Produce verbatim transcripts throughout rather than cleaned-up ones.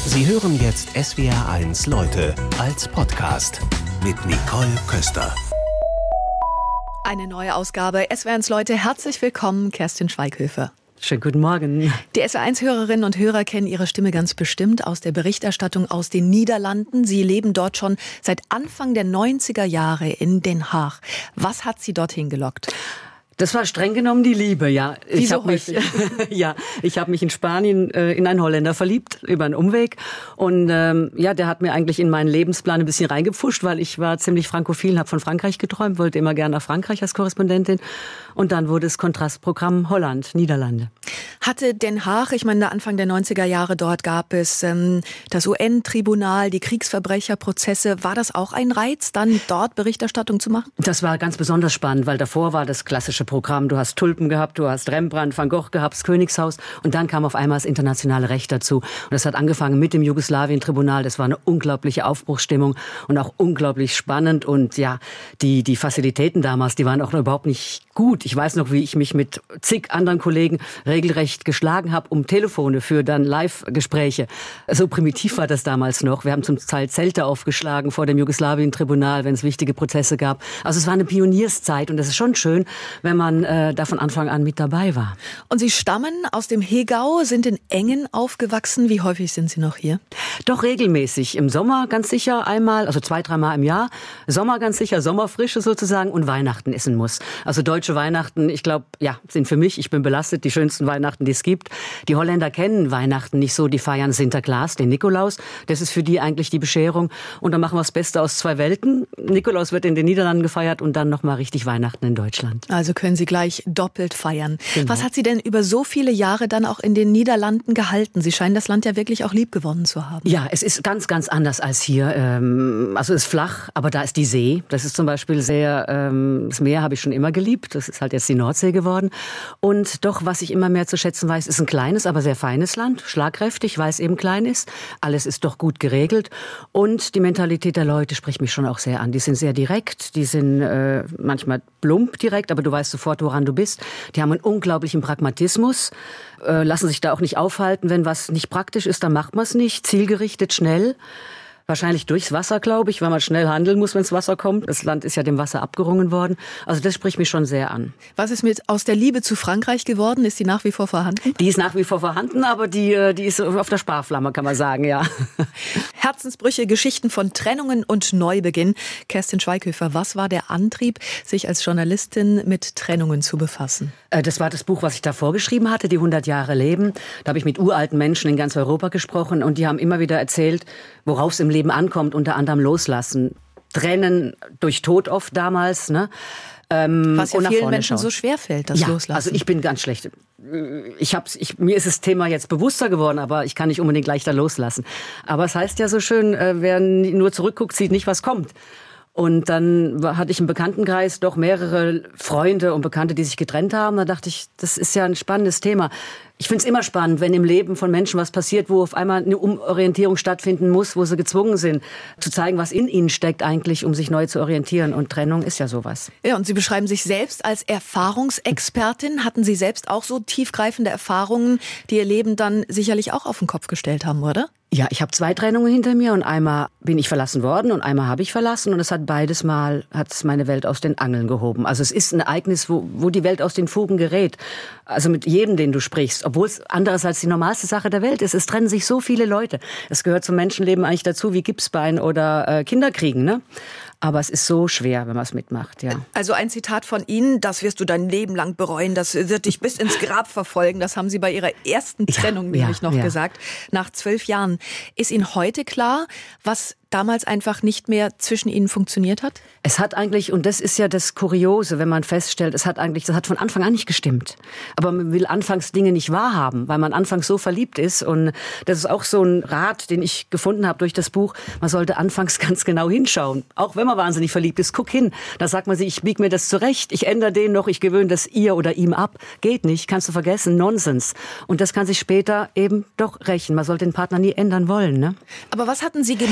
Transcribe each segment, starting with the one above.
Sie hören jetzt S W R eins Leute als Podcast mit Nicole Köster. Eine neue Ausgabe S W R eins Leute. Herzlich willkommen, Kerstin Schweighöfer. Schönen guten Morgen. Die S W R eins Hörerinnen und Hörer kennen Ihre Stimme ganz bestimmt aus der Berichterstattung aus den Niederlanden. Sie leben dort schon seit Anfang der neunziger Jahre in Den Haag. Was hat Sie dorthin gelockt? Das war streng genommen die Liebe, ja. Wie ich so habe mich, ja, ich habe mich in Spanien äh, in einen Holländer verliebt über einen Umweg und ähm, ja, der hat mir eigentlich in meinen Lebensplan ein bisschen reingepfuscht, weil ich war ziemlich frankophil, habe von Frankreich geträumt, wollte immer gerne nach Frankreich als Korrespondentin und dann wurde es Kontrastprogramm Holland, Niederlande. Hatte Den Haag, ich meine, Anfang der neunziger Jahre, dort gab es ähm, das U N-Tribunal, die Kriegsverbrecherprozesse. War das auch ein Reiz, dann dort Berichterstattung zu machen? Das war ganz besonders spannend, weil davor war das klassische Programm. Du hast Tulpen gehabt, du hast Rembrandt, Van Gogh gehabt, das Königshaus und dann kam auf einmal das internationale Recht dazu. Und das hat angefangen mit dem Jugoslawien-Tribunal. Das war eine unglaubliche Aufbruchsstimmung und auch unglaublich spannend und ja, die, die Facilitäten damals, die waren auch noch überhaupt nicht gut. Ich weiß noch, wie ich mich mit zig anderen Kollegen regelrecht geschlagen habe um Telefone für dann Live-Gespräche. So primitiv war das damals noch. Wir haben zum Teil Zelte aufgeschlagen vor dem Jugoslawien-Tribunal, wenn es wichtige Prozesse gab. Also es war eine Pionierszeit und es ist schon schön, wenn man äh, da von Anfang an mit dabei war. Und Sie stammen aus dem Hegau, sind in Engen aufgewachsen. Wie häufig sind Sie noch hier? Doch regelmäßig. Im Sommer ganz sicher einmal, also zwei, dreimal im Jahr. Sommer ganz sicher, Sommerfrische sozusagen und Weihnachten essen muss. Also deutsche Weihnachten, ich glaube, ja, sind für mich, ich bin belastet, die schönsten Weihnachten, die es gibt. Die Holländer kennen Weihnachten nicht so, die feiern Sinterklaas, den Nikolaus. Das ist für die eigentlich die Bescherung. Und dann machen wir das Beste aus zwei Welten. Nikolaus wird in den Niederlanden gefeiert und dann nochmal richtig Weihnachten in Deutschland. Also können Sie gleich doppelt feiern. Genau. Was hat Sie denn über so viele Jahre dann auch in den Niederlanden gehalten? Sie scheinen das Land ja wirklich auch lieb gewonnen zu haben. Ja, es ist ganz, ganz anders als hier. Also es ist flach, aber da ist die See. Das ist zum Beispiel sehr, das Meer habe ich schon immer geliebt. Das ist halt jetzt die Nordsee geworden. Und doch, was ich immer mehr zu schätzen weiß, ist ein kleines, aber sehr feines Land. Schlagkräftig, weil es eben klein ist. Alles ist doch gut geregelt. Und die Mentalität der Leute spricht mich schon auch sehr an. Die sind sehr direkt, die sind äh, manchmal plump direkt, aber du weißt sofort, woran du bist. Die haben einen unglaublichen Pragmatismus, äh, lassen sich da auch nicht aufhalten. Wenn was nicht praktisch ist, dann macht man es nicht. Zielgerichtet, schnell. Wahrscheinlich durchs Wasser, glaube ich, weil man schnell handeln muss, wenn das Wasser kommt. Das Land ist ja dem Wasser abgerungen worden. Also das spricht mich schon sehr an. Was ist mit aus der Liebe zu Frankreich geworden? Ist die nach wie vor vorhanden? Die ist nach wie vor vorhanden, aber die, die ist auf der Sparflamme, kann man sagen, ja. Herzensbrüche, Geschichten von Trennungen und Neubeginn. Kerstin Schweighöfer, was war der Antrieb, sich als Journalistin mit Trennungen zu befassen? Das war das Buch, was ich da vorgeschrieben hatte, die hundert Jahre Leben. Da habe ich mit uralten Menschen in ganz Europa gesprochen und die haben immer wieder erzählt, worauf es im Leben ankommt, unter anderem loslassen. Trennen durch Tod oft damals, ne? Ähm, Was ja vielen Menschen schauen. so schwer fällt, das ja, Loslassen. Also ich bin ganz schlecht. Ich hab's, ich, mir ist das Thema jetzt bewusster geworden, aber ich kann nicht unbedingt leichter loslassen. Aber es heißt ja so schön, wer nur zurückguckt, sieht nicht, was kommt. Und dann hatte ich im Bekanntenkreis doch mehrere Freunde und Bekannte, die sich getrennt haben. Da dachte ich, das ist ja ein spannendes Thema. Ich finde es immer spannend, wenn im Leben von Menschen was passiert, wo auf einmal eine Umorientierung stattfinden muss, wo sie gezwungen sind, zu zeigen, was in ihnen steckt eigentlich, um sich neu zu orientieren. Und Trennung ist ja sowas. Ja, und Sie beschreiben sich selbst als Erfahrungsexpertin. Hatten Sie selbst auch so tiefgreifende Erfahrungen, die Ihr Leben dann sicherlich auch auf den Kopf gestellt haben, oder? Ja, ich habe zwei Trennungen hinter mir und einmal bin ich verlassen worden und einmal habe ich verlassen und es hat beides Mal, hat es meine Welt aus den Angeln gehoben. Also es ist ein Ereignis, wo, wo die Welt aus den Fugen gerät. Also mit jedem, den du sprichst, obwohl es andererseits die normalste Sache der Welt ist. Es trennen sich so viele Leute. Es gehört zum Menschenleben eigentlich dazu wie Gipsbein oder äh, Kinderkriegen, ne? Aber es ist so schwer, wenn man es mitmacht, ja. Also ein Zitat von Ihnen, das wirst du dein Leben lang bereuen, das wird dich bis ins Grab verfolgen. Das haben Sie bei Ihrer ersten Trennung ja, nämlich ja, noch ja. gesagt, nach zwölf Jahren. Ist Ihnen heute klar, was damals einfach nicht mehr zwischen Ihnen funktioniert hat? Es hat eigentlich, und das ist ja das Kuriose, wenn man feststellt, es hat eigentlich, das hat von Anfang an nicht gestimmt. Aber man will anfangs Dinge nicht wahrhaben, weil man anfangs so verliebt ist. Und das ist auch so ein Rat, den ich gefunden habe durch das Buch. Man sollte anfangs ganz genau hinschauen. Auch wenn man wahnsinnig verliebt ist, guck hin. Da sagt man sich, ich biege mir das zurecht, ich ändere den noch, ich gewöhne das ihr oder ihm ab. Geht nicht, kannst du vergessen, Nonsens. Und das kann sich später eben doch rächen. Man sollte den Partner nie ändern wollen, ne? Aber was hatten Sie gemerkt und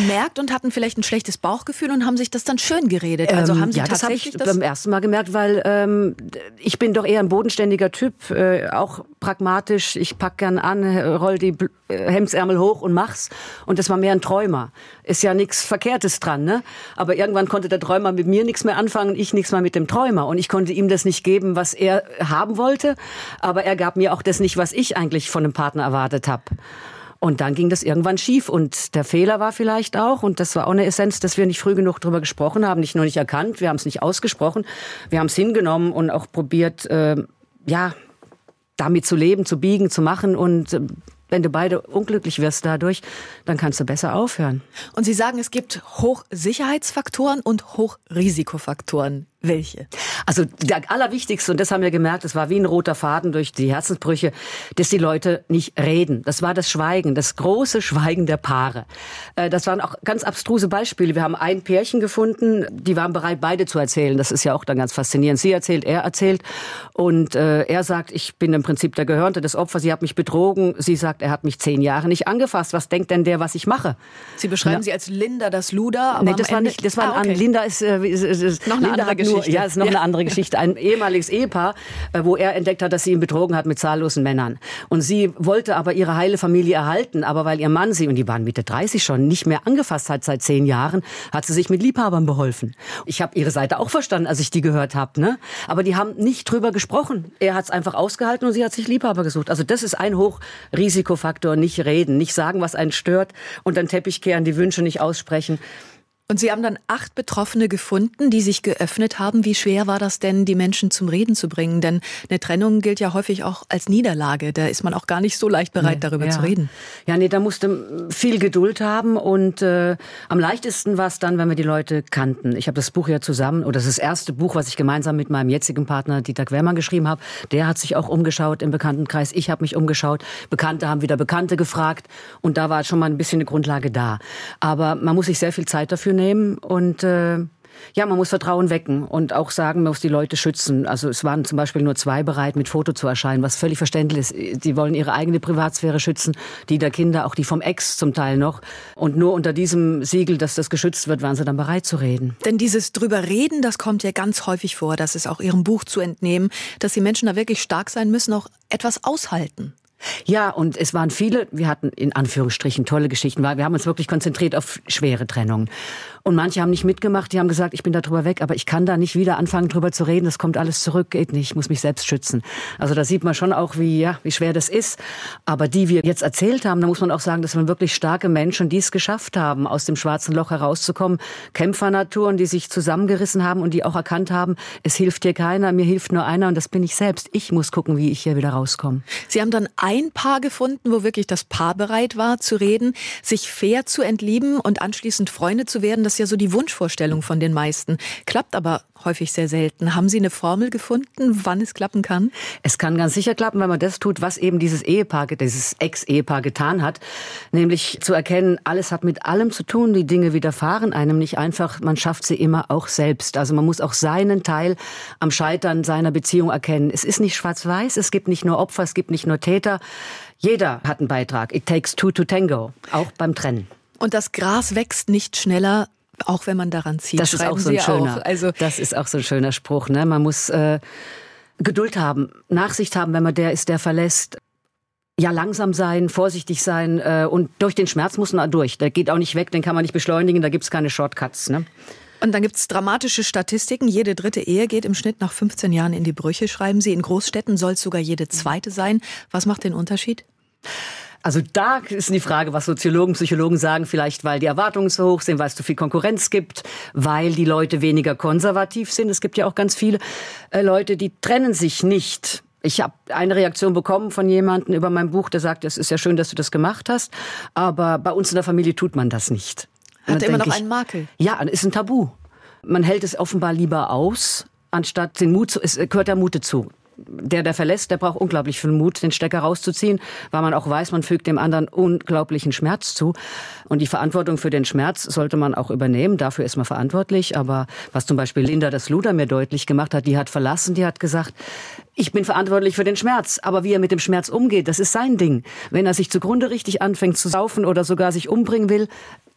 und hatten vielleicht ein schlechtes Bauchgefühl und haben sich das dann schön geredet. Also haben Sie ja, tatsächlich das habe ich beim ersten Mal gemerkt, weil ähm, ich bin doch eher ein bodenständiger Typ, äh, auch pragmatisch. Ich pack gern an, roll die Bl- Hemdsärmel hoch und mach's. Und das war mehr ein Träumer. Ist ja nichts Verkehrtes dran, ne? Aber irgendwann konnte der Träumer mit mir nichts mehr anfangen, ich nichts mehr mit dem Träumer. Und ich konnte ihm das nicht geben, was er haben wollte. Aber er gab mir auch das nicht, was ich eigentlich von einem Partner erwartet habe. Und dann ging das irgendwann schief. Und der Fehler war vielleicht auch, und das war auch eine Essenz, dass wir nicht früh genug drüber gesprochen haben, nicht nur nicht erkannt, wir haben es nicht ausgesprochen, wir haben es hingenommen und auch probiert, äh, ja, damit zu leben, zu biegen, zu machen. Und äh, wenn du beide unglücklich wirst dadurch, dann kannst du besser aufhören. Und Sie sagen, es gibt Hochsicherheitsfaktoren und Hochrisikofaktoren. Welche? Also der allerwichtigste, und das haben wir gemerkt, das war wie ein roter Faden durch die Herzensbrüche, dass die Leute nicht reden. Das war das Schweigen, das große Schweigen der Paare. Das waren auch ganz abstruse Beispiele. Wir haben ein Pärchen gefunden, die waren bereit, beide zu erzählen. Das ist ja auch dann ganz faszinierend. Sie erzählt, er erzählt. Und äh, er sagt, ich bin im Prinzip der Gehörnte, das Opfer, sie hat mich betrogen. Sie sagt, er hat mich zehn Jahre nicht angefasst. Was denkt denn der, was ich mache? Sie beschreiben Na, sie als Linda das Luder. Aber nee, das war Ende, nicht, das war ah, okay. an, Linda ist, äh, ist, ist noch eine Linda andere Geschichte. Nur, ja, ist noch ja. eine andere Geschichte. Ein ehemaliges Ehepaar, äh, wo er entdeckt hat, dass sie ihn betrogen hat mit zahllosen Männern. Und sie wollte aber ihre heile Familie erhalten, aber weil ihr Mann sie, und die waren Mitte dreißig schon, nicht mehr angefasst hat seit zehn Jahren, hat sie sich mit Liebhabern beholfen. Ich habe ihre Seite auch verstanden, als ich die gehört habe, ne? Aber die haben nicht drüber gesprochen. Er hat es einfach ausgehalten und sie hat sich Liebhaber gesucht. Also das ist ein Hochrisikofaktor, nicht reden, nicht sagen, was einen stört und dann Teppich kehren, die Wünsche nicht aussprechen. Und Sie haben dann acht Betroffene gefunden, die sich geöffnet haben. Wie schwer war das denn, die Menschen zum Reden zu bringen? Denn eine Trennung gilt ja häufig auch als Niederlage. Da ist man auch gar nicht so leicht bereit, nee, darüber ja. zu reden. Ja, nee, da musste viel Geduld haben. Und äh, am leichtesten war es dann, wenn wir die Leute kannten. Ich habe das Buch ja zusammen, oder das ist das erste Buch, was ich gemeinsam mit meinem jetzigen Partner Dieter Quermann geschrieben habe. Der hat sich auch umgeschaut im Bekanntenkreis. Ich habe mich umgeschaut. Bekannte haben wieder Bekannte gefragt. Und da war schon mal ein bisschen eine Grundlage da. Aber man muss sich sehr viel Zeit dafür nehmen und äh, ja, man muss Vertrauen wecken und auch sagen, man muss die Leute schützen. Also es waren zum Beispiel nur zwei bereit, mit Foto zu erscheinen, was völlig verständlich ist. Die wollen ihre eigene Privatsphäre schützen, die der Kinder, auch die vom Ex zum Teil noch. Und nur unter diesem Siegel, dass das geschützt wird, waren sie dann bereit zu reden. Denn dieses drüber reden, das kommt ja ganz häufig vor. Das ist auch Ihrem Buch zu entnehmen, dass die Menschen da wirklich stark sein müssen, auch etwas aushalten. Ja, und es waren viele, wir hatten in Anführungsstrichen tolle Geschichten, weil wir haben uns wirklich konzentriert auf schwere Trennungen. Und manche haben nicht mitgemacht, die haben gesagt, ich bin da drüber weg, aber ich kann da nicht wieder anfangen, drüber zu reden, das kommt alles zurück, geht nicht, ich muss mich selbst schützen. Also da sieht man schon auch, wie, ja, wie schwer das ist. Aber die wir jetzt erzählt haben, da muss man auch sagen, das waren wirklich starke Menschen, die es geschafft haben, aus dem schwarzen Loch herauszukommen. Kämpfernaturen, die sich zusammengerissen haben und die auch erkannt haben, es hilft dir keiner, mir hilft nur einer und das bin ich selbst. Ich muss gucken, wie ich hier wieder rauskomme. Sie haben dann ein Paar gefunden, wo wirklich das Paar bereit war zu reden, sich fair zu entlieben und anschließend Freunde zu werden. Das ist ja so die Wunschvorstellung von den meisten. Klappt aber häufig sehr selten. Haben Sie eine Formel gefunden, wann es klappen kann? Es kann ganz sicher klappen, wenn man das tut, was eben dieses Ehepaar, dieses Ex-Ehepaar getan hat. Nämlich zu erkennen, alles hat mit allem zu tun. Die Dinge widerfahren einem nicht einfach. Man schafft sie immer auch selbst. Also man muss auch seinen Teil am Scheitern seiner Beziehung erkennen. Es ist nicht schwarz-weiß. Es gibt nicht nur Opfer, es gibt nicht nur Täter. Jeder hat einen Beitrag. It takes two to tango. Auch beim Trennen. Und das Gras wächst nicht schneller, auch wenn man daran zieht. Das ist auch so ein schöner, auch. Also das ist auch so ein schöner Spruch. Ne? Man muss äh, Geduld haben, Nachsicht haben, wenn man der ist, der verlässt. Ja, langsam sein, vorsichtig sein äh, und durch den Schmerz muss man durch. Der geht auch nicht weg, den kann man nicht beschleunigen, da gibt's keine Shortcuts. Ne? Und dann gibt's dramatische Statistiken. Jede dritte Ehe geht im Schnitt nach fünfzehn Jahren in die Brüche, schreiben Sie. In Großstädten soll es sogar jede zweite sein. Was macht den Unterschied? Also da ist die Frage, was Soziologen, Psychologen sagen, vielleicht weil die Erwartungen so hoch sind, weil es zu viel Konkurrenz gibt, weil die Leute weniger konservativ sind. Es gibt ja auch ganz viele äh, Leute, die trennen sich nicht. Ich habe eine Reaktion bekommen von jemandem über mein Buch, der sagt, es ist ja schön, dass du das gemacht hast, aber bei uns in der Familie tut man das nicht. Hat immer noch ich, einen Makel. Ja, ist ein Tabu. Man hält es offenbar lieber aus, anstatt den Mut zu, es gehört der Mut dazu. Der, der verlässt, der braucht unglaublich viel Mut, den Stecker rauszuziehen, weil man auch weiß, man fügt dem anderen unglaublichen Schmerz zu. Und die Verantwortung für den Schmerz sollte man auch übernehmen. Dafür ist man verantwortlich. Aber was zum Beispiel Linda das Luder mir deutlich gemacht hat, die hat verlassen, die hat gesagt, ich bin verantwortlich für den Schmerz. Aber wie er mit dem Schmerz umgeht, das ist sein Ding. Wenn er sich zugrunde richtig anfängt zu saufen oder sogar sich umbringen will,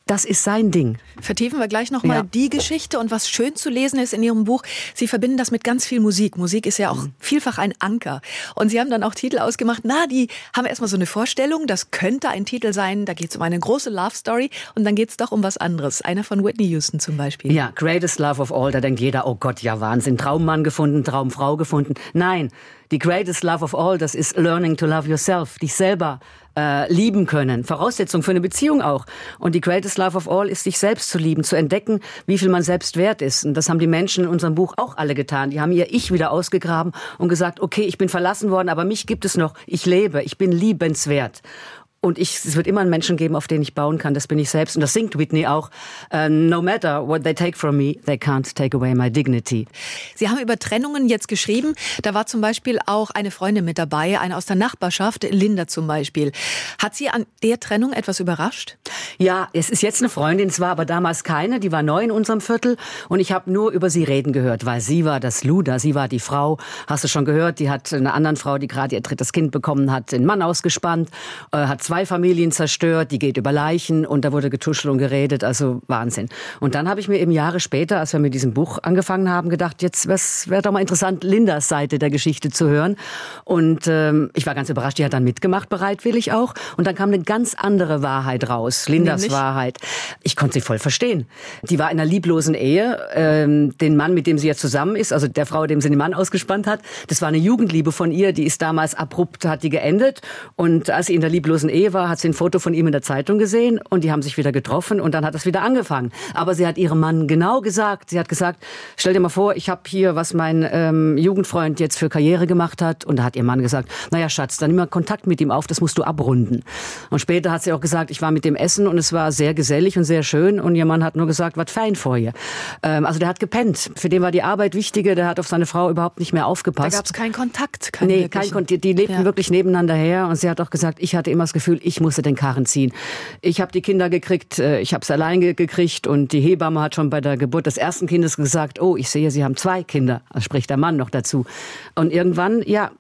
das ist sein Ding. Vertiefen wir gleich nochmal ja. die Geschichte. Und was schön zu lesen ist in Ihrem Buch, Sie verbinden das mit ganz viel Musik. Musik ist ja auch mhm. vielfach ein Anker. Und Sie haben dann auch Titel ausgemacht. Na, die haben erstmal so eine Vorstellung, das könnte ein Titel sein, da geht es um eine große Love Story und dann geht es doch um was anderes. Einer von Whitney Houston zum Beispiel. Ja, Greatest Love of All, da denkt jeder, oh Gott, ja Wahnsinn, Traummann gefunden, Traumfrau gefunden. Nein, die Greatest Love of All, das ist Learning to Love Yourself, dich selber äh, lieben können. Voraussetzung für eine Beziehung auch. Und die Greatest Love of All ist, sich selbst zu lieben, zu entdecken, wie viel man selbst wert ist. Und das haben die Menschen in unserem Buch auch alle getan. Die haben ihr Ich wieder ausgegraben und gesagt, okay, ich bin verlassen worden, aber mich gibt es noch. Ich lebe, ich bin liebenswert. Und ich, es wird immer einen Menschen geben, auf den ich bauen kann. Das bin ich selbst. Und das singt Whitney auch. Uh, no matter what they take from me, they can't take away my dignity. Sie haben über Trennungen jetzt geschrieben. Da war zum Beispiel auch eine Freundin mit dabei, eine aus der Nachbarschaft, Linda zum Beispiel. Hat Sie an der Trennung etwas überrascht? Ja, es ist jetzt eine Freundin. Es war aber damals keine. Die war neu in unserem Viertel. Und ich habe nur über sie reden gehört, weil sie war das Luder. Sie war die Frau. Hast du schon gehört? Die hat einer anderen Frau, die gerade ihr drittes Kind bekommen hat, den Mann ausgespannt, äh, hat zwei Familien zerstört, die geht über Leichen und da wurde getuschelt und geredet, also Wahnsinn. Und dann habe ich mir eben Jahre später, als wir mit diesem Buch angefangen haben, gedacht, jetzt wäre doch mal interessant, Lindas Seite der Geschichte zu hören. Und ähm, ich war ganz überrascht, die hat dann mitgemacht, bereitwillig auch. Und dann kam eine ganz andere Wahrheit raus, Lindas Nämlich? Wahrheit. Ich konnte sie voll verstehen. Die war in einer lieblosen Ehe. Ähm, den Mann, mit dem sie jetzt zusammen ist, also der Frau, dem sie den Mann ausgespannt hat, das war eine Jugendliebe von ihr, die ist damals abrupt, hat die geendet. Und als sie in der lieblosen Ehe war, hat sie ein Foto von ihm in der Zeitung gesehen und die haben sich wieder getroffen und dann hat es wieder angefangen. Aber sie hat ihrem Mann genau gesagt, sie hat gesagt, stell dir mal vor, ich habe hier, was mein ähm, Jugendfreund jetzt für Karriere gemacht hat. Und da hat ihr Mann gesagt, naja Schatz, dann nimm mal Kontakt mit ihm auf, das musst du abrunden. Und später hat sie auch gesagt, ich war mit dem Essen und es war sehr gesellig und sehr schön und ihr Mann hat nur gesagt, was fein vor ihr. Ähm, also der hat gepennt. Für den war die Arbeit wichtiger, der hat auf seine Frau überhaupt nicht mehr aufgepasst. Da gab es keinen Kontakt. Keinen nee, kein Kontakt. Die, die lebten ja. wirklich nebeneinander her und sie hat auch gesagt, ich hatte immer das Gefühl, ich musste den Karren ziehen. Ich habe die Kinder gekriegt, ich habe es allein gekriegt und die Hebamme hat schon bei der Geburt des ersten Kindes gesagt, oh, ich sehe, Sie haben zwei Kinder, also spricht der Mann noch dazu. Und irgendwann, ja,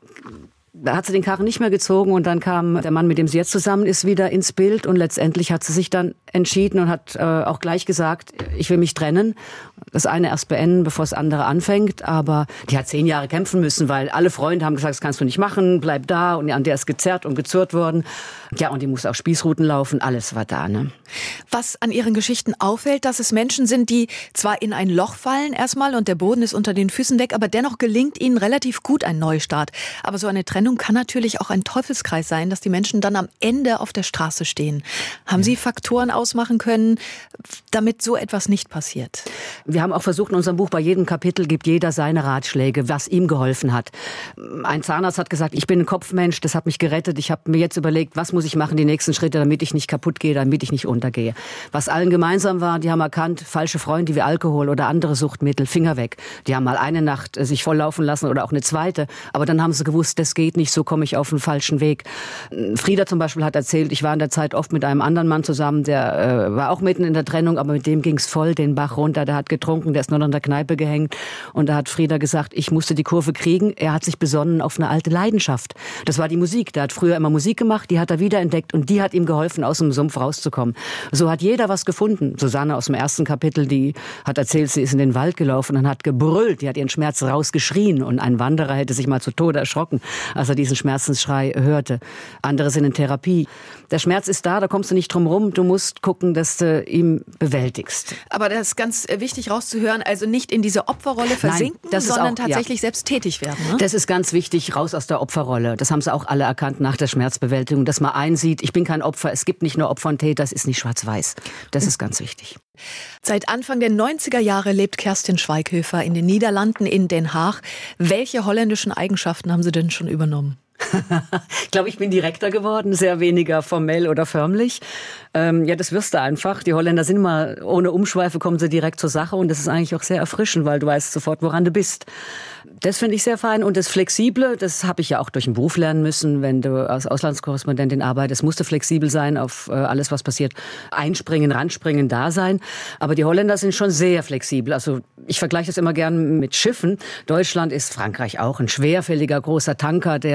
da hat sie den Karren nicht mehr gezogen und dann kam der Mann, mit dem sie jetzt zusammen ist, wieder ins Bild und letztendlich hat sie sich dann entschieden und hat äh, auch gleich gesagt, ich will mich trennen, das eine erst beenden, bevor das andere anfängt, aber die hat zehn Jahre kämpfen müssen, weil alle Freunde haben gesagt, das kannst du nicht machen, bleib da und an der ist gezerrt und gezurrt worden. Ja, und die muss auf Spießruten laufen, alles war da, ne? Was an ihren Geschichten auffällt, dass es Menschen sind, die zwar in ein Loch fallen erstmal und der Boden ist unter den Füßen weg, aber dennoch gelingt ihnen relativ gut ein Neustart. Aber so eine Trennung kann natürlich auch ein Teufelskreis sein, dass die Menschen dann am Ende auf der Straße stehen. Haben Sie Faktoren ausmachen können, damit so etwas nicht passiert? Wir haben auch versucht, in unserem Buch, bei jedem Kapitel gibt jeder seine Ratschläge, was ihm geholfen hat. Ein Zahnarzt hat gesagt, ich bin ein Kopfmensch, das hat mich gerettet. Ich habe mir jetzt überlegt, was muss ich machen, die nächsten Schritte, damit ich nicht kaputt gehe, damit ich nicht untergehe. Was allen gemeinsam war, die haben erkannt, falsche Freunde wie Alkohol oder andere Suchtmittel, Finger weg. Die haben mal eine Nacht sich volllaufen lassen oder auch eine zweite. Aber dann haben sie gewusst, das geht nicht, so komme ich auf den falschen Weg. Frieda zum Beispiel hat erzählt, ich war in der Zeit oft mit einem anderen Mann zusammen, der äh, war auch mitten in der Trennung, aber mit dem ging es voll den Bach runter. Der hat getrunken, der ist nur noch in der Kneipe gehängt. Und da hat Frieda gesagt, ich musste die Kurve kriegen. Er hat sich besonnen auf eine alte Leidenschaft. Das war die Musik. Der hat früher immer Musik gemacht, die hat er wiederentdeckt und die hat ihm geholfen, aus dem Sumpf rauszukommen. So hat jeder was gefunden. Susanne aus dem ersten Kapitel, die hat erzählt, sie ist in den Wald gelaufen und hat gebrüllt. Die hat ihren Schmerz rausgeschrien und ein Wanderer hätte sich mal zu Tode erschrocken, als er diesen Schmerzensschrei hörte. Andere sind in Therapie. Der Schmerz ist da, da kommst du nicht drum rum. Du musst gucken, dass du ihn bewältigst. Aber das ist ganz wichtig rauszuhören, also nicht in diese Opferrolle versinken, Nein, das sondern ist auch, tatsächlich ja. selbst tätig werden. Ne? Das ist ganz wichtig, raus aus der Opferrolle. Das haben sie auch alle erkannt nach der Schmerzbewältigung, dass man einsieht, ich bin kein Opfer, es gibt nicht nur Opfer und Täter, es ist nicht schwarz-weiß. Das ist ganz wichtig. Seit Anfang der neunziger Jahre lebt Kerstin Schweighöfer in den Niederlanden, in Den Haag. Welche holländischen Eigenschaften haben Sie denn schon übernommen? Ich glaube, ich bin direkter geworden, sehr weniger formell oder förmlich. Ähm, ja, das wirst du einfach. Die Holländer sind immer, ohne Umschweife kommen sie direkt zur Sache und das ist eigentlich auch sehr erfrischend, weil du weißt sofort, woran du bist. Das finde ich sehr fein und das Flexible, das habe ich ja auch durch den Beruf lernen müssen. Wenn du als Auslandskorrespondentin arbeitest, musst du flexibel sein auf äh, alles, was passiert. Einspringen, ranspringen, da sein. Aber die Holländer sind schon sehr flexibel. Also ich vergleiche das immer gern mit Schiffen. Deutschland ist, Frankreich auch, ein schwerfälliger, großer Tanker, der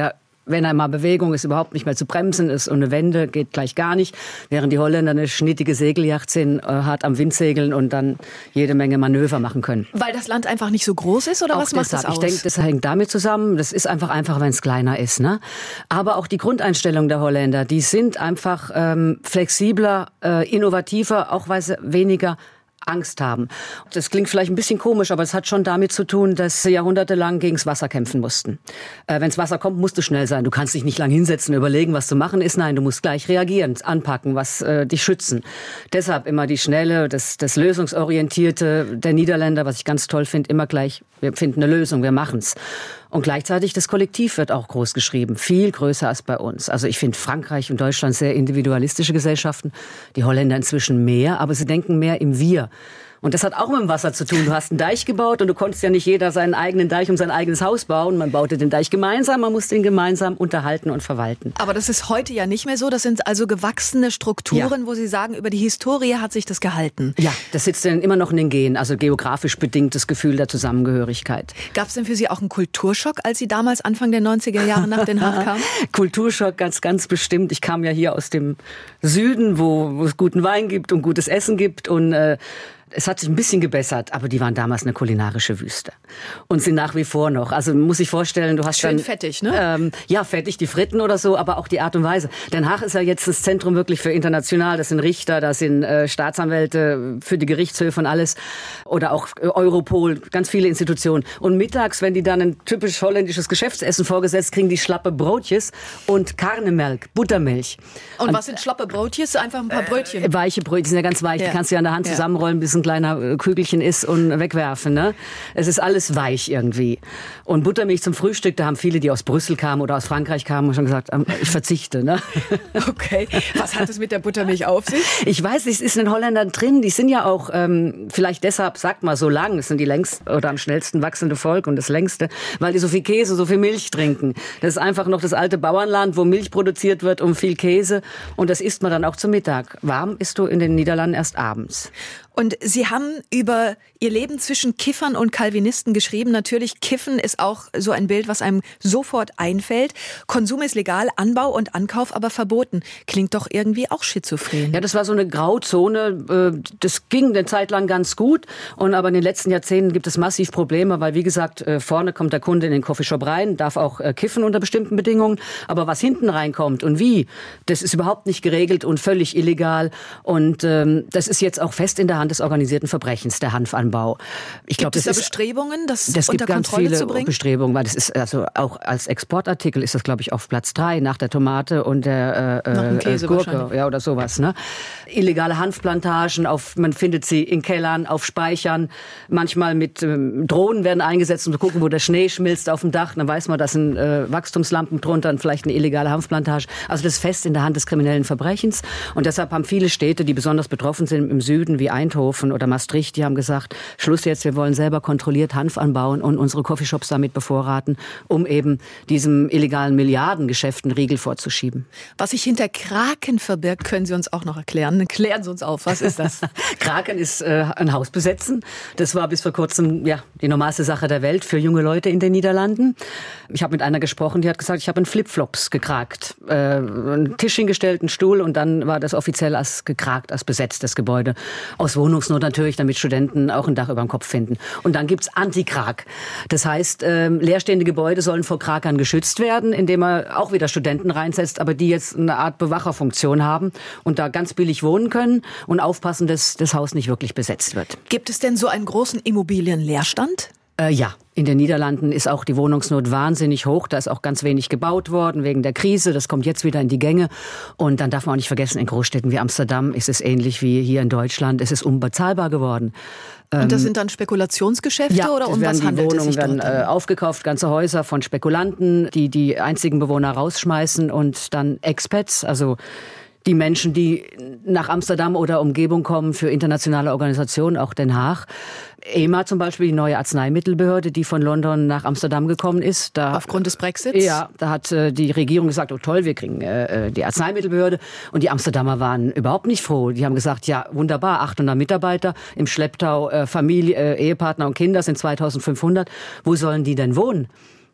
wenn einmal Bewegung ist, überhaupt nicht mehr zu bremsen ist und eine Wende geht gleich gar nicht, während die Holländer eine schnittige Segelyacht sind, äh, hart am Wind segeln und dann jede Menge Manöver machen können. Weil das Land einfach nicht so groß ist oder auch was macht deshalb. das aus? Ich denke, das hängt damit zusammen, das ist einfach einfach, wenn es kleiner ist. Ne? Aber auch die Grundeinstellung der Holländer, die sind einfach ähm, flexibler, äh, innovativer, auch weil sie weniger Angst haben. Das klingt vielleicht ein bisschen komisch, aber es hat schon damit zu tun, dass sie jahrhundertelang gegens Wasser kämpfen mussten. Äh, Wenns Wasser kommt, musst du schnell sein. Du kannst dich nicht lang hinsetzen, überlegen, was zu machen ist. Nein, du musst gleich reagieren, anpacken, was äh, dich schützen. Deshalb immer die Schnelle, das, das Lösungsorientierte der Niederländer, was ich ganz toll finde, immer gleich, wir finden eine Lösung, wir machen's. Und gleichzeitig das Kollektiv wird auch groß geschrieben, viel größer als bei uns. Also ich finde Frankreich und Deutschland sehr individualistische Gesellschaften, die Holländer inzwischen mehr, aber sie denken mehr im Wir. Und das hat auch mit dem Wasser zu tun. Du hast einen Deich gebaut und du konntest ja nicht jeder seinen eigenen Deich um sein eigenes Haus bauen. Man baute den Deich gemeinsam, man musste ihn gemeinsam unterhalten und verwalten. Aber das ist heute ja nicht mehr so. Das sind also gewachsene Strukturen, ja. wo Sie sagen, über die Historie hat sich das gehalten. Ja, das sitzt dann immer noch in den Genen, also geografisch bedingtes Gefühl der Zusammengehörigkeit. Gab es denn für Sie auch einen Kulturschock, als Sie damals Anfang der neunziger Jahre nach Den Haag kamen? Kulturschock, ganz, ganz bestimmt. Ich kam ja hier aus dem Süden, wo, wo es guten Wein gibt und gutes Essen gibt und äh, es hat sich ein bisschen gebessert, aber die waren damals eine kulinarische Wüste. Und sind nach wie vor noch. Also muss ich vorstellen, du hast Schön dann... fettig, ne? Ähm, ja, fettig, die Fritten oder so, aber auch die Art und Weise. Den Haag ist ja jetzt das Zentrum wirklich für international. Das sind Richter, das sind äh, Staatsanwälte für die Gerichtshöfe und alles. Oder auch äh, Europol, ganz viele Institutionen. Und mittags, wenn die dann ein typisch holländisches Geschäftsessen vorgesetzt kriegen, die schlappe Brotjes und Karnemelk, Buttermilch. Und, und was sind schlappe Brotjes? Einfach ein paar Brötchen. Äh, weiche Brötchen, die sind ja ganz weich. Ja. Die kannst du ja an der Hand ja. zusammenrollen, bis ein kleiner Kügelchen ist und wegwerfen. Ne? Es ist alles weich irgendwie. Und Buttermilch zum Frühstück, da haben viele, die aus Brüssel kamen oder aus Frankreich kamen, schon gesagt, ich verzichte. Ne? Okay. Was hat es mit der Buttermilch auf sich? Ich weiß, es ist in den Holländern drin. Die sind ja auch, ähm, vielleicht deshalb, sagt mal, so lang. Es sind die längst oder am schnellsten wachsende Volk und das längste, weil die so viel Käse, so viel Milch trinken. Das ist einfach noch das alte Bauernland, wo Milch produziert wird und viel Käse. Und das isst man dann auch zum Mittag. Warm isst du in den Niederlanden erst abends. Und Sie haben über Ihr Leben zwischen Kiffern und Calvinisten geschrieben. Natürlich, Kiffen ist auch so ein Bild, was einem sofort einfällt. Konsum ist legal, Anbau und Ankauf aber verboten. Klingt doch irgendwie auch schizophren. Ja, das war so eine Grauzone. Das ging eine Zeit lang ganz gut. Und aber in den letzten Jahrzehnten gibt es massiv Probleme, weil, wie gesagt, vorne kommt der Kunde in den Coffeeshop rein, darf auch kiffen unter bestimmten Bedingungen. Aber was hinten reinkommt und wie, das ist überhaupt nicht geregelt und völlig illegal. Und ähm, das ist jetzt auch fest in der Hand des organisierten Verbrechens, der Hanfanbau. Ich glaube, das ist Bestrebungen, das, das unter gibt Kontrolle ganz zu bringen? viele Bestrebungen, weil das ist also auch als Exportartikel ist das, glaube ich, auf Platz drei nach der Tomate und der äh, Nach dem Käse Gurke, ja, oder sowas. Ne? Illegale Hanfplantagen, auf, man findet sie in Kellern, auf Speichern, manchmal mit ähm, Drohnen werden eingesetzt, um zu gucken, wo der Schnee schmilzt auf dem Dach. Dann weiß man, da sind äh, Wachstumslampen drunter und vielleicht eine illegale Hanfplantage. Also das ist fest in der Hand des kriminellen Verbrechens. Und deshalb haben viele Städte, die besonders betroffen sind im Süden, wie Eindhoven oder Maastricht, die haben gesagt, Schluss jetzt, wir wollen selber kontrolliert Hanf anbauen und unsere Coffeeshops damit bevorraten, um eben diesem illegalen Milliardengeschäft einen Riegel vorzuschieben. Was sich hinter Kraken verbirgt, können Sie uns auch noch erklären. Klären Sie uns auf, was ist das? Kraken ist äh, ein Haus besetzen. Das war bis vor kurzem ja die normalste Sache der Welt für junge Leute in den Niederlanden. Ich habe mit einer gesprochen, die hat gesagt, ich habe einen Flipflops gekrakt. Äh, einen Tisch hingestellt, einen Stuhl und dann war das offiziell als gekrakt, als besetztes Gebäude. Aus Wohnungsnot natürlich, damit Studenten auch ein Dach über dem Kopf finden. Und dann gibt's Anti-Krak. Das heißt, äh, leerstehende Gebäude sollen vor Krakern geschützt werden, indem man auch wieder Studenten reinsetzt, aber die jetzt eine Art Bewacherfunktion haben und da ganz billig wohnen können und aufpassen, dass das Haus nicht wirklich besetzt wird. Gibt es denn so einen großen Immobilienleerstand? Äh, ja. In den Niederlanden ist auch die Wohnungsnot wahnsinnig hoch. Da ist auch ganz wenig gebaut worden wegen der Krise. Das kommt jetzt wieder in die Gänge. Und dann darf man auch nicht vergessen, in Großstädten wie Amsterdam ist es ähnlich wie hier in Deutschland. Es ist unbezahlbar geworden. Und das sind dann Spekulationsgeschäfte ja, oder um was die handelt Wohnungen es sich werden dort? Dann? aufgekauft, ganze Häuser von Spekulanten, die die einzigen Bewohner rausschmeißen und dann Expats, also die Menschen, die nach Amsterdam oder Umgebung kommen für internationale Organisationen, auch Den Haag. E M A zum Beispiel, die neue Arzneimittelbehörde, die von London nach Amsterdam gekommen ist. Da, Aufgrund des Brexits? Ja, da hat äh, die Regierung gesagt, oh toll, wir kriegen äh, die Arzneimittelbehörde. Und die Amsterdamer waren überhaupt nicht froh. Die haben gesagt, ja wunderbar, achthundert Mitarbeiter, im Schlepptau äh, Familie, äh, Ehepartner und Kinder sind zweitausendfünfhundert. Wo sollen die denn wohnen?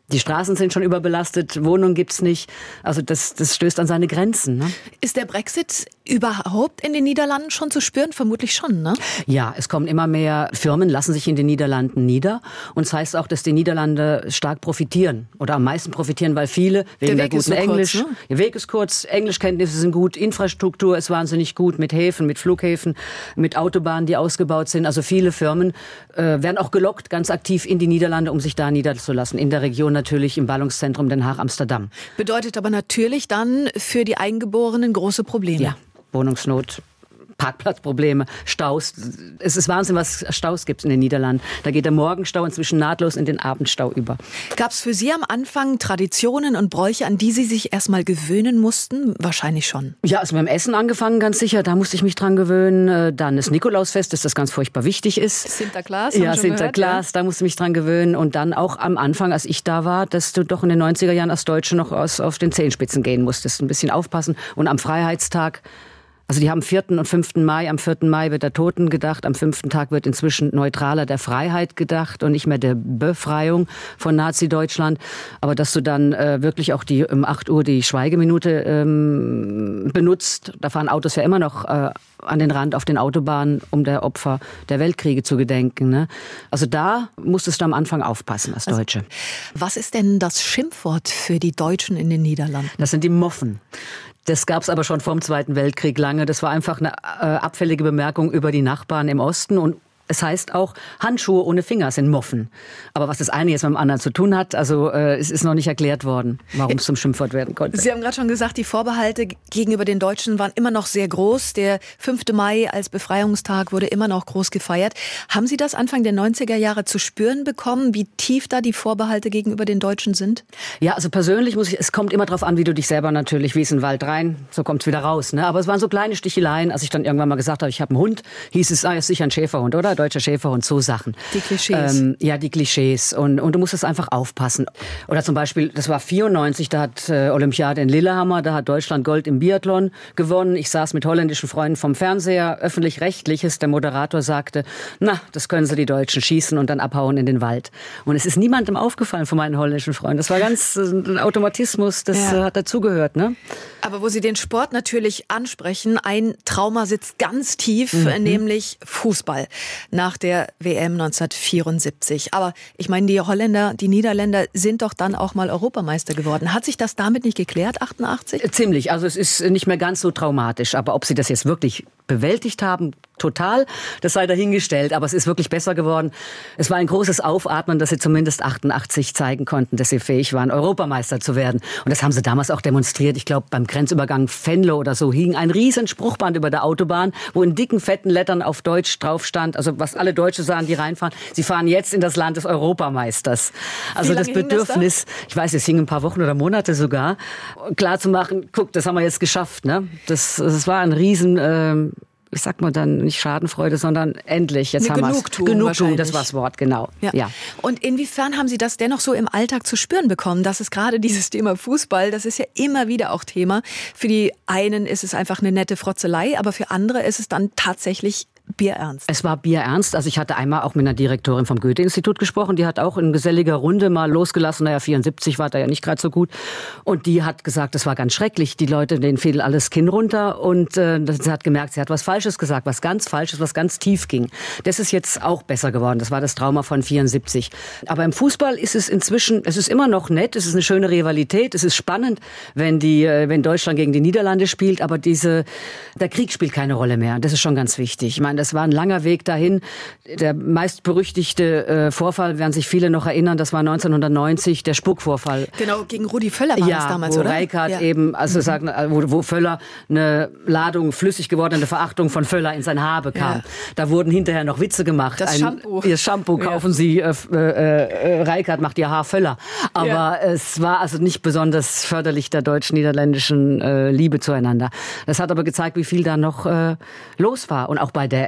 Die Straßen sind schon überbelastet, Wohnungen gibt's nicht. Also das, das stößt an seine Grenzen. Ne? Ist der Brexit überhaupt in den Niederlanden schon zu spüren? Vermutlich schon, ne? Ja, es kommen immer mehr Firmen, lassen sich in den Niederlanden nieder. Und das heißt auch, dass die Niederlande stark profitieren oder am meisten profitieren, weil viele wegen der, der guten so Englisch, kurz, ne? Der Weg ist kurz, Englischkenntnisse sind gut, Infrastruktur ist wahnsinnig gut mit Häfen, mit Flughäfen, mit Autobahnen, die ausgebaut sind. Also viele Firmen äh, werden auch gelockt, ganz aktiv in die Niederlande, um sich da niederzulassen. In der Region natürlich im Ballungszentrum Den Haag, Amsterdam. Bedeutet aber natürlich dann für die Eingeborenen große Probleme. Ja, Wohnungsnot, Parkplatzprobleme, Staus. Es ist Wahnsinn, was Staus gibt in den Niederlanden. Da geht der Morgenstau inzwischen nahtlos in den Abendstau über. Gab es für Sie am Anfang Traditionen und Bräuche, an die Sie sich erstmal gewöhnen mussten? Wahrscheinlich schon. Ja, also beim Essen angefangen, ganz sicher. Da musste ich mich dran gewöhnen. Dann das Nikolausfest, dass das ganz furchtbar wichtig ist. Sinterklaas, ja, Sinterklaas, ja. Da musste ich mich dran gewöhnen. Und dann auch am Anfang, als ich da war, dass du doch in den neunziger Jahren als Deutsche noch aus, auf den Zehenspitzen gehen musstest. Ein bisschen aufpassen. Und am Freiheitstag, also die haben vierten und fünften Mai, am vierten Mai wird der Toten gedacht, am fünften Tag wird inzwischen neutraler der Freiheit gedacht und nicht mehr der Befreiung von Nazi-Deutschland. Aber dass du dann äh, wirklich auch die um acht Uhr die Schweigeminute ähm, benutzt, da fahren Autos ja immer noch äh, an den Rand auf den Autobahnen, um der Opfer der Weltkriege zu gedenken. Ne? Also da musstest du am Anfang aufpassen als Deutsche. Also, was ist denn das Schimpfwort für die Deutschen in den Niederlanden? Das sind die Moffen. Das gab es aber schon vor dem Zweiten Weltkrieg lange. Das war einfach eine äh, abfällige Bemerkung über die Nachbarn im Osten. Und es heißt auch, Handschuhe ohne Finger sind Moffen. Aber was das eine jetzt mit dem anderen zu tun hat, also äh, es ist noch nicht erklärt worden, warum es zum Schimpfwort werden konnte. Sie haben gerade schon gesagt, die Vorbehalte gegenüber den Deutschen waren immer noch sehr groß. Der fünfte Mai als Befreiungstag wurde immer noch groß gefeiert. Haben Sie das Anfang der neunziger Jahre zu spüren bekommen, wie tief da die Vorbehalte gegenüber den Deutschen sind? Ja, also persönlich muss ich, es kommt immer drauf an, wie du dich selber natürlich, wie es in den Wald rein, so kommt es wieder raus. Ne? Aber es waren so kleine Sticheleien, als ich dann irgendwann mal gesagt habe, ich habe einen Hund, hieß es, ah, ist sicher ein Schäferhund, oder? Deutscher Schäferhund, so Sachen. Die Klischees. Ähm, ja, die Klischees. Und, und du musst es einfach aufpassen. Oder zum Beispiel, das war vierundneunzig, da hat äh, Olympiade in Lillehammer, da hat Deutschland Gold im Biathlon gewonnen. Ich saß mit holländischen Freunden vom Fernseher, öffentlich-rechtliches. Der Moderator sagte, na, das können sie die Deutschen schießen und dann abhauen in den Wald. Und es ist niemandem aufgefallen von meinen holländischen Freunden. Das war ganz äh, ein Automatismus, das ja. äh, hat dazugehört. Ne? Aber wo Sie den Sport natürlich ansprechen, ein Trauma sitzt ganz tief, mhm. nämlich Fußball. Nach der W M neunzehnhundertvierundsiebzig. Aber ich meine, die Holländer, die Niederländer sind doch dann auch mal Europameister geworden. Hat sich das damit nicht geklärt, achtundachtzig? Ziemlich. Also es ist nicht mehr ganz so traumatisch. Aber ob sie das jetzt wirklich bewältigt haben, total, das sei dahingestellt. Aber es ist wirklich besser geworden. Es war ein großes Aufatmen, dass sie zumindest achtundachtzig zeigen konnten, dass sie fähig waren, Europameister zu werden. Und das haben sie damals auch demonstriert. Ich glaube, beim Grenzübergang Venlo oder so hing ein riesen Spruchband über der Autobahn, wo in dicken, fetten Lettern auf Deutsch drauf stand, also was alle Deutsche sagen, die reinfahren, sie fahren jetzt in das Land des Europameisters. Also das Bedürfnis, das ich weiß, es hing ein paar Wochen oder Monate sogar, klar zu machen, guck, das haben wir jetzt geschafft. Ne? Das, das war ein riesen, äh, ich sag mal dann nicht Schadenfreude, sondern endlich, jetzt Eine haben wir es. Genugtuung, Genugtuung, das war das Wort, genau. Ja. ja. Und inwiefern haben Sie das dennoch so im Alltag zu spüren bekommen? Das ist gerade dieses Thema Fußball, das ist ja immer wieder auch Thema. Für die einen ist es einfach eine nette Frotzelei, aber für andere ist es dann tatsächlich bierernst. Es war bierernst. Also ich hatte einmal auch mit einer Direktorin vom Goethe-Institut gesprochen. Die hat auch in geselliger Runde mal losgelassen. Naja, vierundsiebzig war da ja nicht gerade so gut. Und die hat gesagt, das war ganz schrecklich. Die Leute, denen fiel alles Kinn runter. Und äh, sie hat gemerkt, sie hat was Falsches gesagt. Was ganz Falsches, was ganz tief ging. Das ist jetzt auch besser geworden. Das war das Trauma von vierundsiebzig. Aber im Fußball ist es inzwischen, es ist immer noch nett. Es ist eine schöne Rivalität. Es ist spannend, wenn die, wenn Deutschland gegen die Niederlande spielt. Aber diese, der Krieg spielt keine Rolle mehr. Das ist schon ganz wichtig. Ich meine, das war ein langer Weg dahin. Der meistberüchtigte äh, Vorfall, werden sich viele noch erinnern, das war neunzehnhundertneunzig, der Spuckvorfall. Genau, gegen Rudi Völler war ja, das damals, wo oder? Reichardt ja. eben, also mhm. sagen, wo, wo Völler eine Ladung flüssig gewordene Verachtung von Völler in sein Haar bekam. Ja. Da wurden hinterher noch Witze gemacht. Das ein, Shampoo. Ihr Shampoo kaufen ja. Sie, äh, äh, Reichardt macht ihr Haar Völler. Aber ja. es war also nicht besonders förderlich der deutsch-niederländischen äh, Liebe zueinander. Das hat aber gezeigt, wie viel da noch äh, los war. Und auch bei der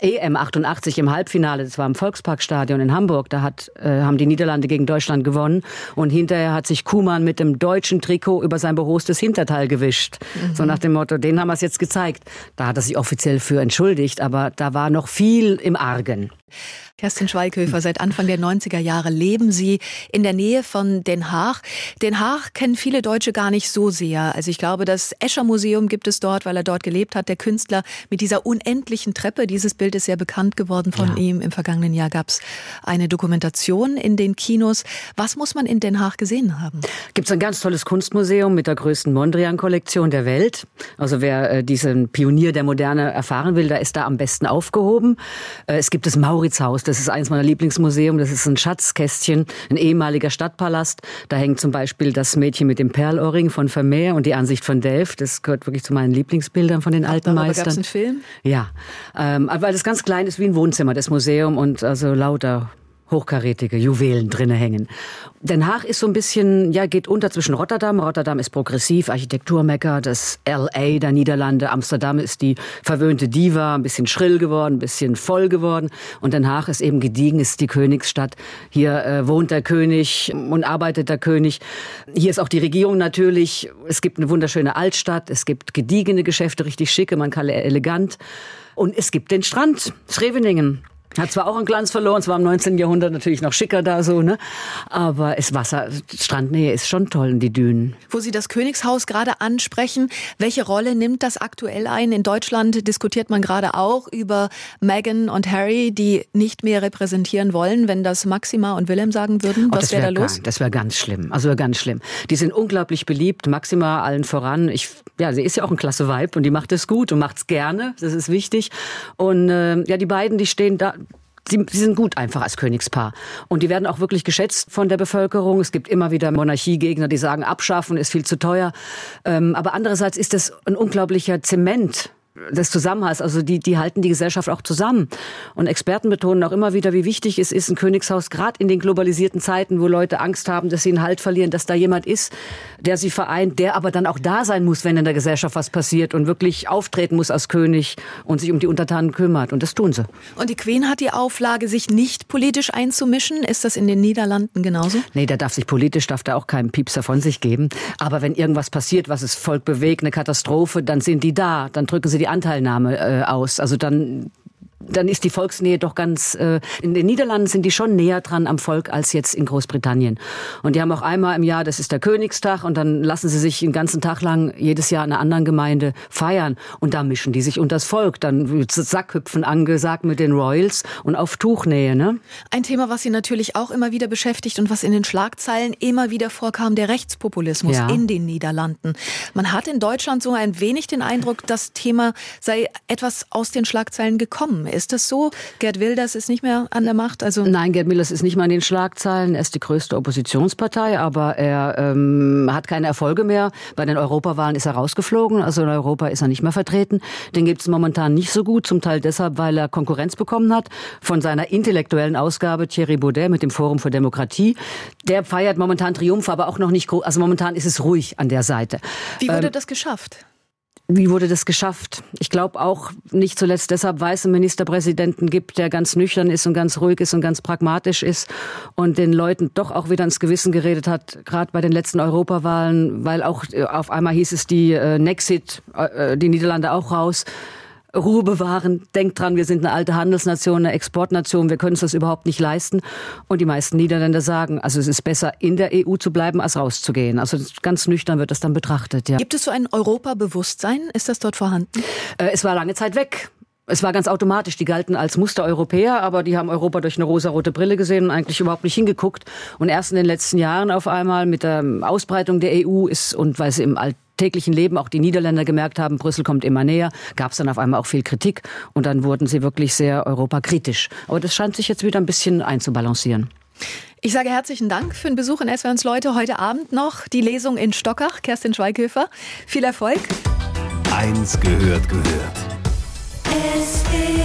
E M achtundachtzig im Halbfinale, das war im Volksparkstadion in Hamburg, da hat, äh, haben die Niederlande gegen Deutschland gewonnen und hinterher hat sich Koeman mit dem deutschen Trikot über sein behoostes Hinterteil gewischt. Mhm. So nach dem Motto, denen haben wir es jetzt gezeigt. Da hat er sich offiziell für entschuldigt, aber da war noch viel im Argen. Kerstin Schweighöfer, seit Anfang der neunziger Jahre leben Sie in der Nähe von Den Haag. Den Haag kennen viele Deutsche gar nicht so sehr. Also ich glaube, das Escher-Museum gibt es dort, weil er dort gelebt hat. Der Künstler mit dieser unendlichen Treppe. Dieses Bild ist sehr bekannt geworden von ja. ihm. Im vergangenen Jahr gab es eine Dokumentation in den Kinos. Was muss man in Den Haag gesehen haben? Gibt es ein ganz tolles Kunstmuseum mit der größten Mondrian-Kollektion der Welt. Also wer äh, diesen Pionier der Moderne erfahren will, der ist da am besten aufgehoben. Äh, es gibt das Mauritshaus. Das ist eines meiner Lieblingsmuseum. Das ist ein Schatzkästchen, ein ehemaliger Stadtpalast. Da hängt zum Beispiel das Mädchen mit dem Perlohrring von Vermeer und die Ansicht von Delft. Das gehört wirklich zu meinen Lieblingsbildern von den alten Darüber Meistern. Gab es einen Film? Ja, ähm, weil das ganz klein ist wie ein Wohnzimmer, das Museum, und also lauter hochkarätige Juwelen drinne hängen. Den Haag ist so ein bisschen, ja, geht unter zwischen Rotterdam. Rotterdam ist progressiv, Architekturmekka, das L A der Niederlande. Amsterdam ist die verwöhnte Diva, ein bisschen schrill geworden, ein bisschen voll geworden. Und Den Haag ist eben gediegen, ist die Königsstadt. Hier äh, wohnt der König und arbeitet der König. Hier ist auch die Regierung natürlich. Es gibt eine wunderschöne Altstadt, es gibt gediegene Geschäfte, richtig schicke, man kann elegant. Und es gibt den Strand, Scheveningen. Hat zwar auch einen Glanz verloren, es war im neunzehnten Jahrhundert natürlich noch schicker da so, ne? Aber es Wasser, Strandnähe ist schon toll in die Dünen. Wo Sie das Königshaus gerade ansprechen, welche Rolle nimmt das aktuell ein? In Deutschland diskutiert man gerade auch über Meghan und Harry, die nicht mehr repräsentieren wollen, wenn das Maxima und Willem sagen würden. Oh, was wäre wär da los? Gar, das wäre ganz schlimm, also ganz schlimm. Die sind unglaublich beliebt, Maxima allen voran. Ich, ja, sie ist ja auch ein klasse Weib und die macht es gut und macht es gerne, das ist wichtig. Und äh, ja, die beiden, die stehen da. Sie, sie sind gut einfach als Königspaar. Und die werden auch wirklich geschätzt von der Bevölkerung. Es gibt immer wieder Monarchiegegner, die sagen, abschaffen ist viel zu teuer. Ähm, aber andererseits ist das ein unglaublicher Zement des Zusammenhalts. Also die, die halten die Gesellschaft auch zusammen. Und Experten betonen auch immer wieder, wie wichtig es ist, ein Königshaus, gerade in den globalisierten Zeiten, wo Leute Angst haben, dass sie einen Halt verlieren, dass da jemand ist, der sie vereint, der aber dann auch da sein muss, wenn in der Gesellschaft was passiert und wirklich auftreten muss als König und sich um die Untertanen kümmert. Und das tun sie. Und die Queen hat die Auflage, sich nicht politisch einzumischen. Ist das in den Niederlanden genauso? Nee, der darf sich politisch, darf da auch keinen Piepser von sich geben. Aber wenn irgendwas passiert, was das Volk bewegt, eine Katastrophe, dann sind die da. Dann drücken sie die Anteilnahme äh, aus. Also dann, dann ist die Volksnähe doch ganz... Äh, in den Niederlanden sind die schon näher dran am Volk als jetzt in Großbritannien. Und die haben auch einmal im Jahr, das ist der Königstag, und dann lassen sie sich den ganzen Tag lang jedes Jahr in einer anderen Gemeinde feiern. Und da mischen die sich unter das Volk. Dann wird Sackhüpfen angesagt mit den Royals und auf Tuchnähe. Ne? Ein Thema, was Sie natürlich auch immer wieder beschäftigt und was in den Schlagzeilen immer wieder vorkam, der Rechtspopulismus ja. in den Niederlanden. Man hat in Deutschland so ein wenig den Eindruck, das Thema sei etwas aus den Schlagzeilen gekommen. Ist das so? Gerd Wilders ist nicht mehr an der Macht? Also Nein, Gerd Wilders ist nicht mehr in den Schlagzeilen. Er ist die größte Oppositionspartei, aber er ähm, hat keine Erfolge mehr. Bei den Europawahlen ist er rausgeflogen, also in Europa ist er nicht mehr vertreten. Den gibt es momentan nicht so gut, zum Teil deshalb, weil er Konkurrenz bekommen hat von seiner intellektuellen Ausgabe Thierry Baudet mit dem Forum für Demokratie. Der feiert momentan Triumph, aber auch noch nicht groß. Also momentan ist es ruhig an der Seite. Wie wurde ähm, das geschafft? Wie wurde das geschafft? Ich glaube auch nicht zuletzt deshalb, weil es einen Ministerpräsidenten gibt, der ganz nüchtern ist und ganz ruhig ist und ganz pragmatisch ist und den Leuten doch auch wieder ins Gewissen geredet hat, gerade bei den letzten Europawahlen, weil auch auf einmal hieß es, die äh, Nexit, äh, die Niederlande auch raus. Ruhe bewahren, denkt dran, wir sind eine alte Handelsnation, eine Exportnation, wir können uns das überhaupt nicht leisten. Und die meisten Niederländer sagen, also es ist besser, in der E U zu bleiben, als rauszugehen. Also ganz nüchtern wird das dann betrachtet. Ja. Gibt es so ein Europabewusstsein? Ist das dort vorhanden? Äh, es war lange Zeit weg. Es war ganz automatisch, die galten als Mustereuropäer, aber die haben Europa durch eine rosarote Brille gesehen und eigentlich überhaupt nicht hingeguckt. Und erst in den letzten Jahren auf einmal mit der Ausbreitung der E U ist, und weil sie im alltäglichen Leben auch die Niederländer gemerkt haben, Brüssel kommt immer näher, gab es dann auf einmal auch viel Kritik und dann wurden sie wirklich sehr europakritisch. Aber das scheint sich jetzt wieder ein bisschen einzubalancieren. Ich sage herzlichen Dank für den Besuch in S W R eins Leute. Heute Abend noch die Lesung in Stockach. Kerstin Schweighöfer, viel Erfolg. Eins gehört gehört. S W R